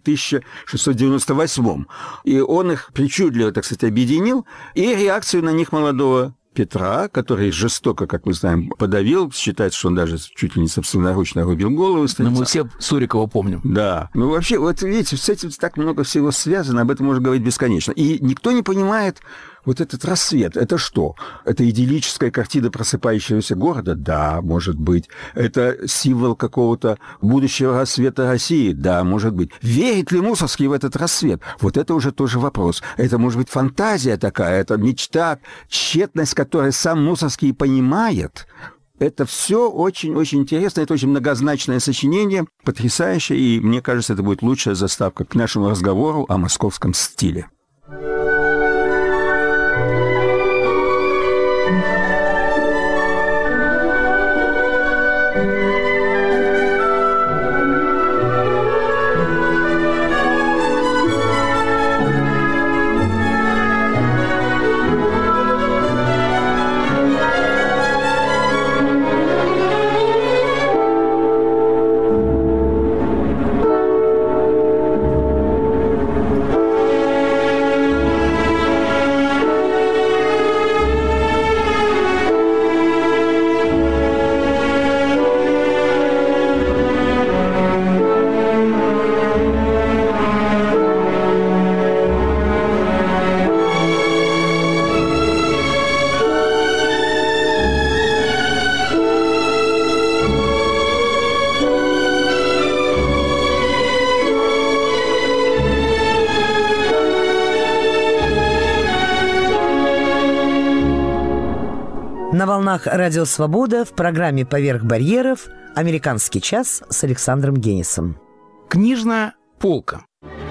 1698. И он их причудливо, так сказать, объединил, и реакцию на них молодого Петра, который жестоко, как мы знаем, подавил, считается, что он даже чуть ли не собственноручно рубил голову стрельца. Но мы все Сурикова помним. Да. Ну, вообще, вот видите, с этим так много всего связано, об этом можно говорить бесконечно. И никто не понимает, вот этот рассвет, это что? Это идиллическая картина просыпающегося города? Да, может быть. Это символ какого-то будущего рассвета России? Да, может быть. Верит ли Мусоргский в этот рассвет? Вот это уже тоже вопрос. Это, может быть, фантазия такая, это мечта, тщетность, которую сам Мусоргский понимает. Это все очень-очень интересно, это очень многозначное сочинение, потрясающее, и мне кажется, это будет лучшая заставка к нашему разговору о московском стиле. На волнах «Радио Свобода» в программе «Поверх барьеров» «Американский час» с Александром Генисом. Книжная полка.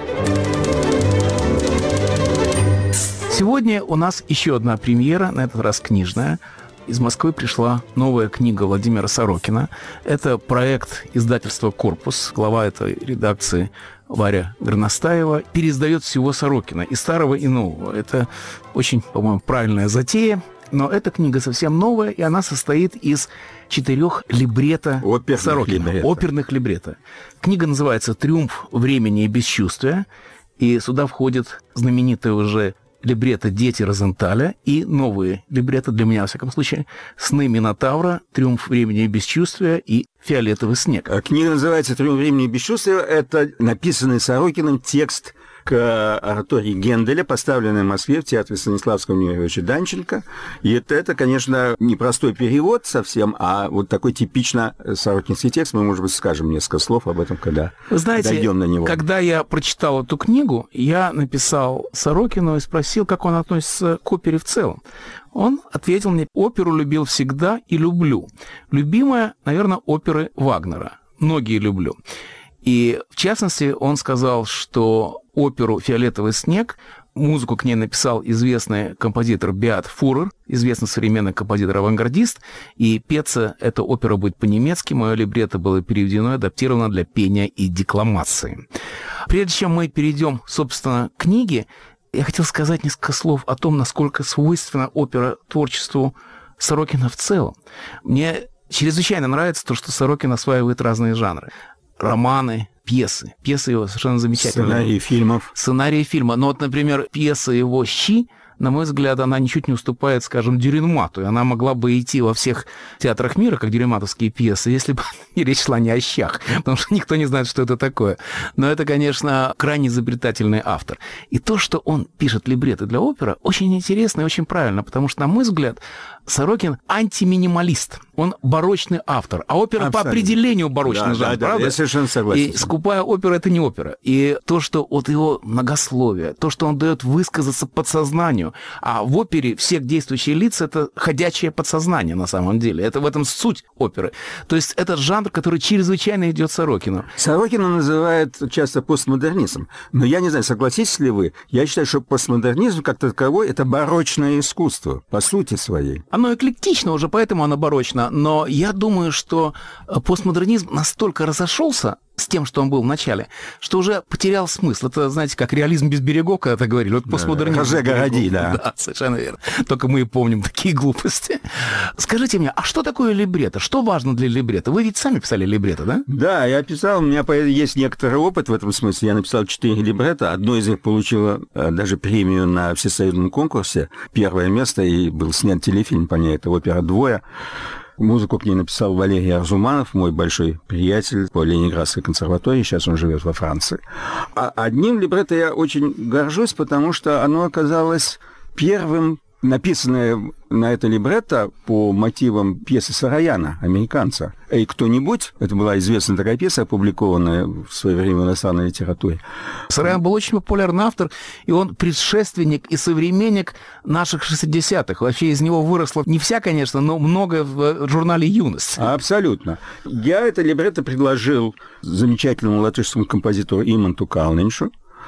Сегодня у нас еще одна премьера, на этот раз книжная. Из Москвы пришла новая книга Владимира Сорокина. Это проект издательства «Корпус». Глава этой редакции Варя Горностаева переиздает всего Сорокина, и старого, и нового. Это очень, по-моему, правильная затея. Но эта книга совсем новая, и она состоит из 4 либретто Сорокина. Оперных либретто. Книга называется «Триумф времени и бесчувствия». И сюда входит знаменитая уже либретто «Дети Розенталя» и новые либретто, для меня, во всяком случае, «Сны Минотавра», «Триумф времени и бесчувствия» и «Фиолетовый снег». Книга называется «Триумф времени и бесчувствия». Это написанный Сорокиным текст к оратории Генделя, поставленной в Москве в театре Станиславского Немировича Данченко. И это, конечно, не простой перевод совсем, а вот такой типично сорокинский текст. Мы, может быть, скажем несколько слов об этом, когда дойдем до него. Когда я прочитал эту книгу, я написал Сорокину и спросил, как он относится к опере в целом. Он ответил мне: оперу любил всегда и люблю. Любимая, наверное, оперы Вагнера. Многие люблю. И, в частности, он сказал, что оперу «Фиолетовый снег», музыку к ней написал известный композитор Беат Фурер, известный современный композитор-авангардист, и петься эта опера будет по-немецки. Мое либретто было переведено и адаптировано для пения и декламации. Прежде чем мы перейдем, собственно, к книге, я хотел сказать несколько слов о том, насколько свойственна опера творчеству Сорокина в целом. Мне чрезвычайно нравится то, что Сорокин осваивает разные жанры. Романы, пьесы. Пьесы его совершенно замечательные. Сценарии фильма. Но вот, например, пьеса его «Щи», на мой взгляд, она ничуть не уступает, скажем, Дюринмату. И она могла бы идти во всех театрах мира, как дюринматовские пьесы, если бы речь шла не о щах, потому что никто не знает, что это такое. Но это, конечно, крайне изобретательный автор. И то, что он пишет либретто для оперы, очень интересно и очень правильно, потому что, на мой взгляд, Сорокин антиминималист. Он барочный автор. А опера по определению барочный жанр, правда? Я совершенно согласен. И скупая опера — это не опера. И то, что вот его многословие, то, что он дает высказаться подсознанию, а в опере все действующие лица — это ходячее подсознание на самом деле. Это в этом суть оперы. То есть это жанр, который чрезвычайно идет Сорокину. Сорокина называют часто постмодернизм. Но я не знаю, согласитесь ли вы, я считаю, что постмодернизм как таковой — это барочное искусство, по сути своей. Оно эклектично уже, поэтому оно барочно. Но я думаю, что постмодернизм настолько разошелся с тем, что он был в начале, что уже потерял смысл. Это, знаете, как реализм без берегов, когда-то говорили. Вот постмодернизм. Роже Городи, да. Да, совершенно верно. Только мы и помним такие глупости. Скажите мне, а что такое либретто? Что важно для либретто? Вы ведь сами писали либретто, да? Да, я писал. У меня есть некоторый опыт в этом смысле. Я написал 4 либретто. Одно из них получило даже премию на всесоюзном конкурсе. 1 место, и был снят телефильм по ней. Это опера «Двое». Музыку к ней написал Валерий Арзуманов, мой большой приятель по Ленинградской консерватории. Сейчас он живет во Франции. А одним либретто я очень горжусь, потому что оно оказалось первым, написанное на это либретто по мотивам пьесы Сараяна, американца. «Эй, кто-нибудь», это была известная такая пьеса, опубликованная в свое время в иностранной литературе. Сараян был очень популярный автор, и он предшественник и современник наших 60-х. Вообще из него выросло не вся, конечно, но много в журнале «Юность». Абсолютно. Я это либретто предложил замечательному латышскому композитору Иманту Калниншу.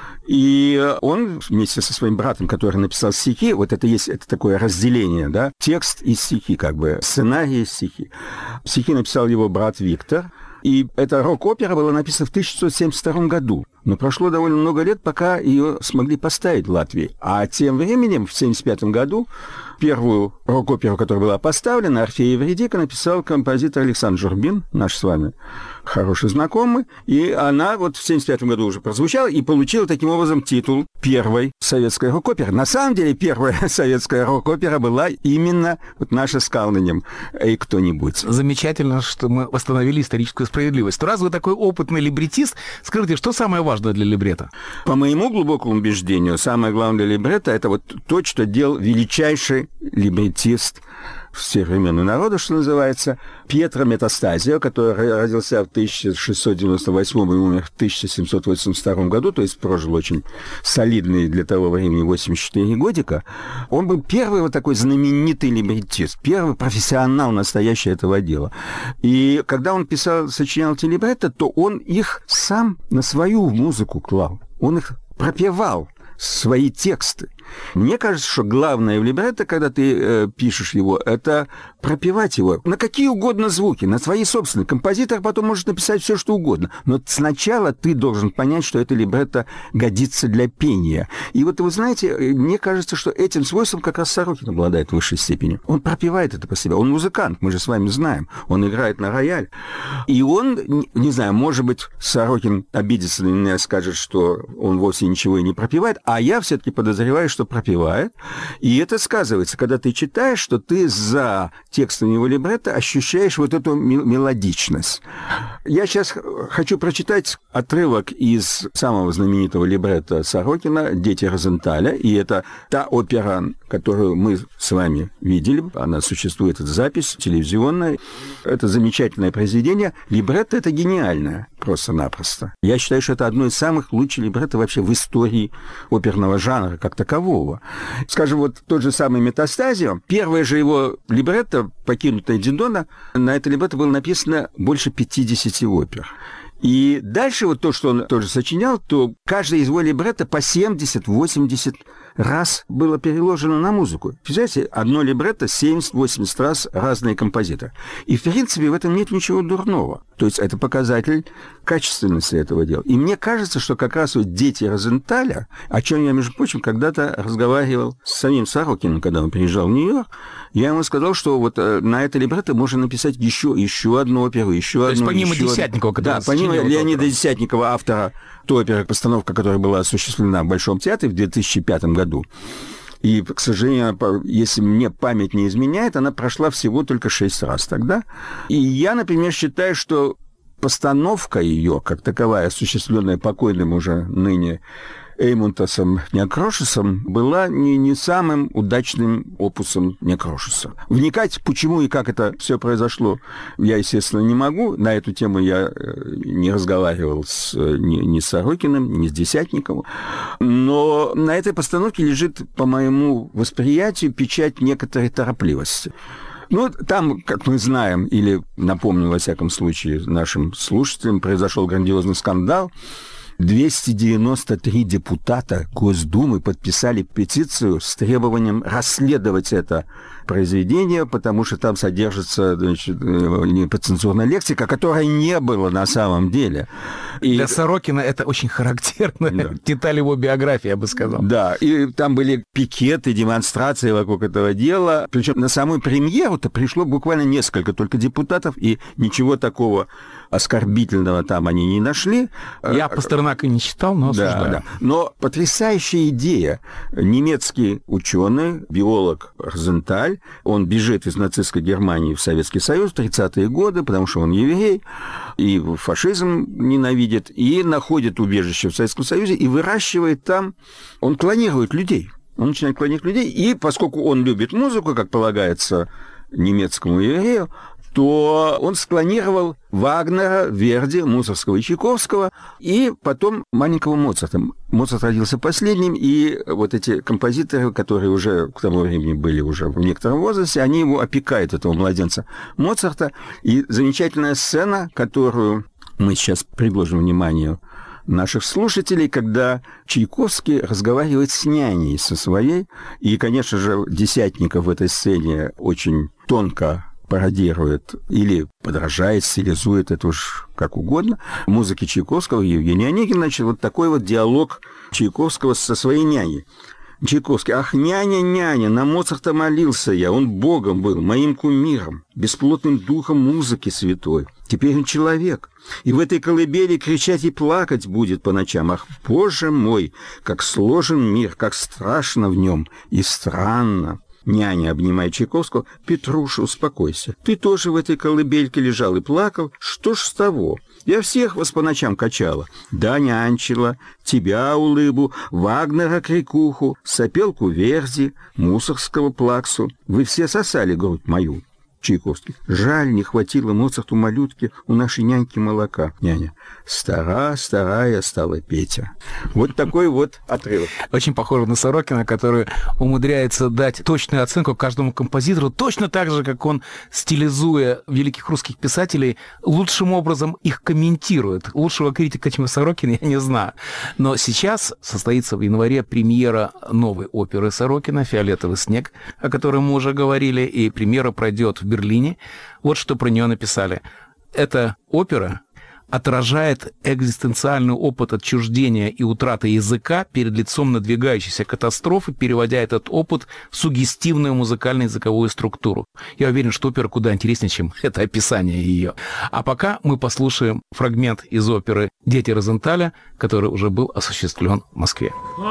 И он вместе со своим братом, который написал стихи, вот это есть это такое разделение, да, текст и стихи, как бы, сценарий и стихи. Стихи написал его брат Виктор, и эта рок-опера была написана в 1972 году. Но прошло довольно много лет, пока ее смогли поставить в Латвии. А тем временем, в 1975 году, первую рок-оперу, которая была поставлена, «Орфей и Евридика», написал композитор Александр Журбин, наш с вами хороший знакомый. И она вот в 1975 году уже прозвучала и получила таким образом титул первой советской рок-оперы. На самом деле, первая советская рок-опера была именно вот наша с Калнинем «Эй, кто-нибудь». Замечательно, что мы восстановили историческую справедливость. Раз вы такой опытный либретист, скажите, что самое важное для либретто? По моему глубокому убеждению, самое главное для либретто — это вот то, что делал величайший либретист всех времен и народа, что называется, Пьетро Метастазио, который родился в 1698 и умер в 1782 году, то есть прожил очень солидный для того времени 84 годика. Он был первый вот такой знаменитый либреттист, первый профессионал настоящий этого дела. И когда он сочинял эти либретто, то он их сам на свою музыку клал. Он их пропевал, свои тексты. Мне кажется, что главное в либретто, когда ты пишешь его, это пропевать его на какие угодно звуки, на свои собственные. Композитор потом может написать все, что угодно. Но сначала ты должен понять, что это либретто годится для пения. И вот вы знаете, мне кажется, что этим свойством как раз Сорокин обладает в высшей степени. Он пропевает это по себе. Он музыкант, мы же с вами знаем. Он играет на рояль. И он, не знаю, может быть, Сорокин обидится на меня и скажет, что он вовсе ничего и не пропевает, а я все-таки подозреваю, что пропевает. И это сказывается, когда ты читаешь, что ты за текстом его либретто ощущаешь вот эту мелодичность. Я сейчас хочу прочитать отрывок из самого знаменитого либретто Сорокина «Дети Розенталя». И это та опера, которую мы с вами видели. Она существует, это запись телевизионная. Это замечательное произведение. Либретто — это гениальное, просто-напросто. Я считаю, что это одно из самых лучших либретто вообще в истории оперного жанра как такового. Скажем, вот тот же самый Метастазио, первое же его либретто, «Покинутая Дидона», на это либретто было написано больше 50 опер. И дальше вот то, что он тоже сочинял, то каждое из его либретто по 70-80 раз было переложено на музыку. Представляете, одно либретто 70-80 раз разные композиторы. И, в принципе, в этом нет ничего дурного. То есть это показатель качественности этого дела. И мне кажется, что как раз вот «Дети Розенталя», о чем я, между прочим, когда-то разговаривал с самим Сорокиным, когда он приезжал в Нью-Йорк, я ему сказал, что вот на это либретто можно написать еще одну оперу, еще одну. То есть помимо Десятникова, да, помимо Леонида Десятникова, автора той оперы, постановка, которая была осуществлена в Большом театре в 2005 году. И, к сожалению, если мне память не изменяет, она прошла всего только 6 раз тогда. И я, например, считаю, что постановка ее, как таковая, осуществленная покойным уже ныне Эймунтасом Некрошесом, была не самым удачным опусом Некрошеса. Вникать, почему и как это все произошло, я, естественно, не могу. На эту тему я не разговаривал ни с Сорокиным, ни с Десятниковым. Но на этой постановке лежит, по моему восприятию, печать некоторой торопливости. Ну, там, как мы знаем, или напомню, во всяком случае, нашим слушателям, произошел грандиозный скандал. 293 депутата Госдумы подписали петицию с требованием расследовать это произведение, потому что там содержится, значит, неподцензурная лексика, которой не было на самом деле. И... Для Сорокина это очень характерная деталь его биографии, я бы сказал. Да, и там были пикеты, демонстрации вокруг этого дела. Причем на самую премьеру-то пришло буквально несколько только депутатов, и ничего такого оскорбительного там они не нашли. Я Пастернака не читал, но осуждаю. Да. Но потрясающая идея. Немецкий ученый, биолог Розенталь, он бежит из нацистской Германии в Советский Союз в 30-е годы, потому что он еврей, и фашизм ненавидит, и находит убежище в Советском Союзе, и выращивает там, он клонирует людей. Он начинает клонировать людей, и поскольку он любит музыку, как полагается немецкому еврею, то он склонировал Вагнера, Верди, Мусоргского и Чайковского, и потом маленького Моцарта. Моцарт родился последним, и вот эти композиторы, которые уже к тому времени были уже в некотором возрасте, они его опекают, этого младенца Моцарта. И замечательная сцена, которую мы сейчас предложим вниманию наших слушателей, когда Чайковский разговаривает с няней, со своей, и, конечно же, Десятников в этой сцене очень тонко пародирует или подражает, стилизует, это уж как угодно, музыки Чайковского и Евгения Онегина. Значит, вот такой вот диалог Чайковского со своей няней. Чайковский: «Ах, няня, няня, на Моцарта молился я, он богом был, моим кумиром, бесплотным духом музыки святой. Теперь он человек, и в этой колыбели кричать и плакать будет по ночам. Ах, Боже мой, как сложен мир, как страшно в нем и странно. Няня, обнимая Чайковского: «Петруша, успокойся. Ты тоже в этой колыбельке лежал и плакал. Что ж с того? Я всех вас по ночам качала. Да, нянчила. Тебя, улыбу, Вагнера, крикуху, сопелку Верди, Мусоргского плаксу. Вы все сосали грудь мою». Чайковский: «Жаль, не хватило Моцарту малютки у нашей няньки молока». Няня: «Старая стала Петя». Вот такой вот отрывок. Очень похоже на Сорокина, который умудряется дать точную оценку каждому композитору, точно так же, как он, стилизуя великих русских писателей, лучшим образом их комментирует. Лучшего критика, чем Сорокин, я не знаю. Но сейчас состоится в январе премьера новой оперы Сорокина «Фиолетовый снег», о которой мы уже говорили, и премьера пройдет в Берлине. Вот что про нее написали. Эта опера отражает экзистенциальный опыт отчуждения и утраты языка перед лицом надвигающейся катастрофы, переводя этот опыт в суггестивную музыкально-языковую структуру. Я уверен, что опера куда интереснее, чем это описание ее. А пока мы послушаем фрагмент из оперы «Дети Розенталя», который уже был осуществлен в Москве.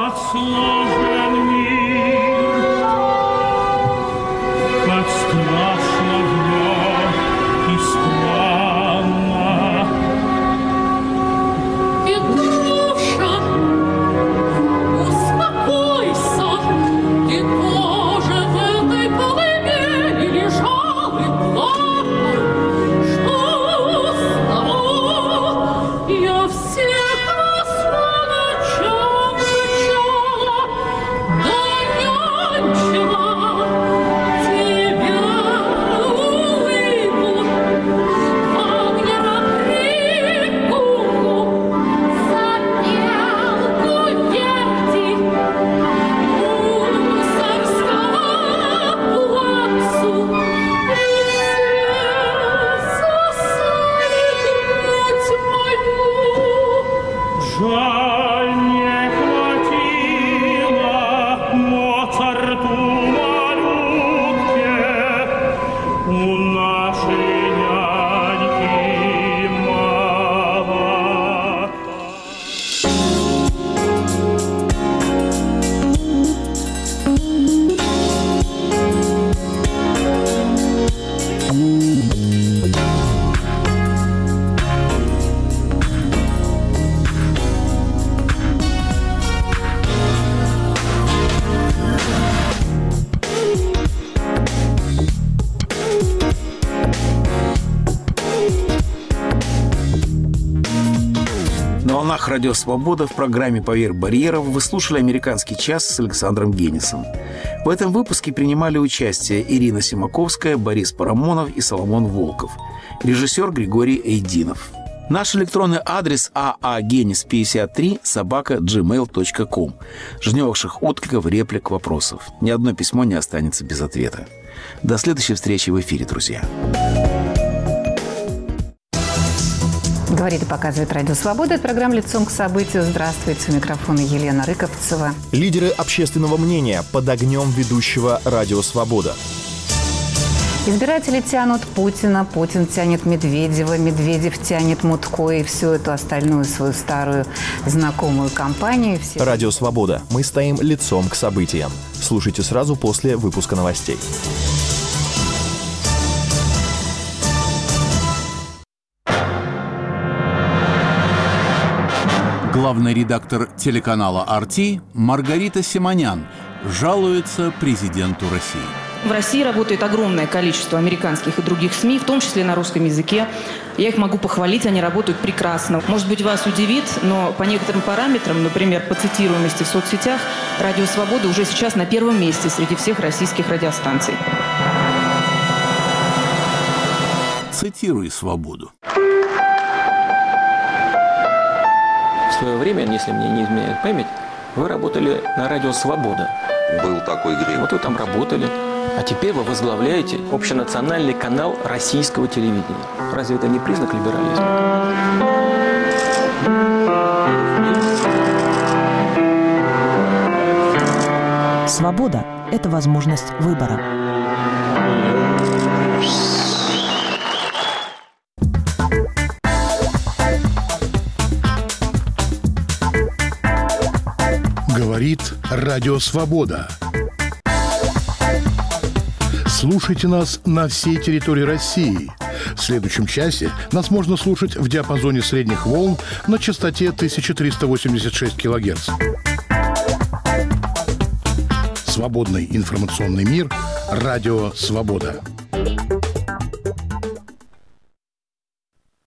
Радио «Свобода» в программе «Поверх барьеров» вы слушали «Американский час» с Александром Генисом. В этом выпуске принимали участие Ирина Симаковская, Борис Парамонов и Соломон Волков. Режиссер Григорий Эйдинов. Наш электронный адрес aagenis53@gmail.com. Ждем ваших откликов, реплик, вопросов. Ни одно письмо не останется без ответа. До следующей встречи в эфире, друзья. Говорит и показывает Радио Свобода. Это программа «Лицом к событию». Здравствуйте. У микрофона Елена Рыковцева. Лидеры общественного мнения под огнем ведущего Радио Свобода. Избиратели тянут Путина, Путин тянет Медведева, Медведев тянет Мутко и всю эту остальную свою старую знакомую компанию. Радио Свобода. Мы стоим лицом к событиям. Слушайте сразу после выпуска новостей. Главный редактор телеканала «Арти» Маргарита Симонян жалуется президенту России. В России работает огромное количество американских и других СМИ, в том числе на русском языке. Я их могу похвалить, они работают прекрасно. Может быть, вас удивит, но по некоторым параметрам, например, по цитируемости в соцсетях, Радио Свобода уже сейчас на первом месте среди всех российских радиостанций. Цитируй «Свободу». В свое время, если мне не изменяет память, вы работали на Радио Свобода. Был такой грех. Вот вы там работали. А теперь вы возглавляете общенациональный канал российского телевидения. Разве это не признак либерализма? Свобода – это возможность выбора. Говорит Радио Свобода. Слушайте нас на всей территории России. В следующем часе нас можно слушать в диапазоне средних волн на частоте 1386 кГц. Свободный информационный мир. Радио «Свобода».